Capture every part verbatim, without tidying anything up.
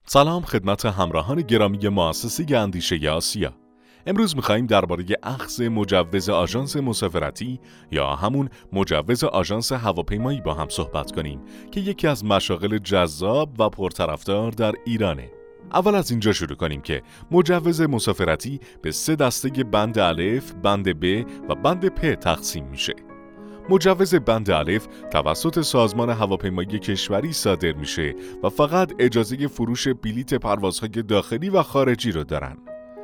سلام خدمت همراهان گرامی مؤسسه اندیشه آسیا. امروز می‌خوایم درباره اخذ مجوز آژانس مسافرتی یا همون مجوز آژانس هواپیمایی با هم صحبت کنیم که یکی از مشاغل جذاب و پرطرفدار در ایرانه. اول از اینجا شروع کنیم که مجوز مسافرتی به سه دسته بند الف، بند ب و بند پ تقسیم میشه. مجوز بند الف توسط سازمان هواپیمایی کشوری صادر میشه و فقط اجازه فروش بلیت پروازهای داخلی و خارجی رو دارن.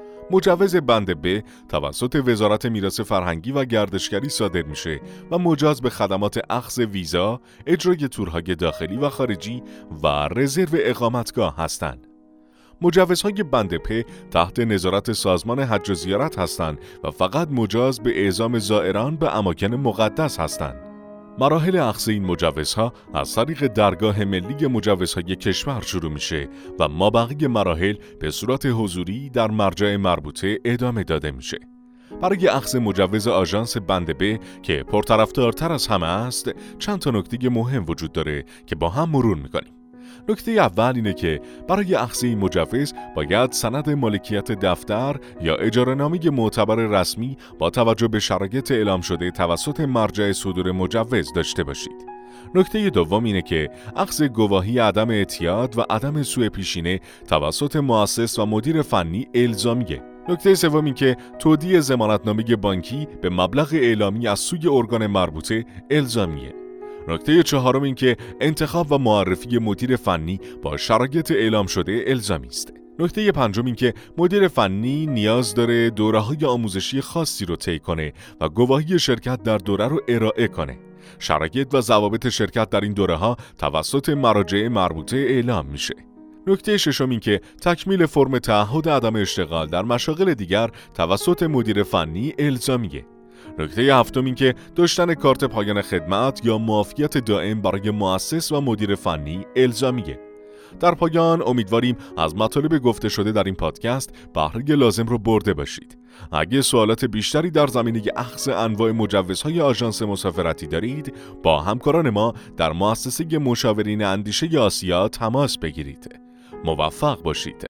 مجوز بند ب توسط وزارت میراث فرهنگی و گردشگری صادر میشه و مجاز به خدمات اخذ ویزا، اجرای تورهای داخلی و خارجی و رزرو اقامتگاه هستند. مجوزهای بند پ تحت نظارت سازمان حج و زیارت هستند و فقط مجاز به اعزام زائران به اماکن مقدس هستند. مراحل اخذ این مجوزها از طریق درگاه ملی مجوزهای کشور شروع میشه و مابقی مراحل به صورت حضوری در مرجع مربوطه ادامه داده میشه. برای اخذ مجوز آژانس بند ب که پرطرفدارتر از همه است، چند تا نکته مهم وجود داره که با هم مرور میکنیم. نکته اول اینه که برای اخذ این مجوز باید سند مالکیت دفتر یا اجاره‌نامه معتبر رسمی با توجه به شرایط اعلام شده توسط مرجع صدور مجوز داشته باشید. نکته دوم اینه که اخذ گواهی عدم اعتیاد و عدم سوء پیشینه توسط مؤسس و مدیر فنی الزامیه. نکته سوم این که تودیع ضمانتنامه بانکی به مبلغ اعلامی از سوی ارگان مربوطه الزامیه. نکته چهارم این که انتخاب و معرفی مدیر فنی با شرایط اعلام شده الزامی است. نکته پنجم این که مدیر فنی نیاز داره دوره‌های آموزشی خاصی رو طی کنه و گواهی شرکت در دوره رو ارائه کنه. شرایط و ضوابط شرکت در این دوره‌ها توسط مراجع مربوطه اعلام میشه. نکته ششم این که تکمیل فرم تعهد عدم اشتغال در مشاغل دیگر توسط مدیر فنی الزامیه. نکته هفتم این که داشتن کارت پایان خدمت یا معافیت دائم برای مؤسس و مدیر فنی الزامیه. در پایان امیدواریم از مطالب گفته شده در این پادکست بهره لازم رو برده باشید. اگه سوالات بیشتری در زمینه اخذ انواع مجوزهای آژانس مسافرتی دارید، با همکاران ما در مؤسسه مشاورین اندیشه آسیا تماس بگیرید. موفق باشید.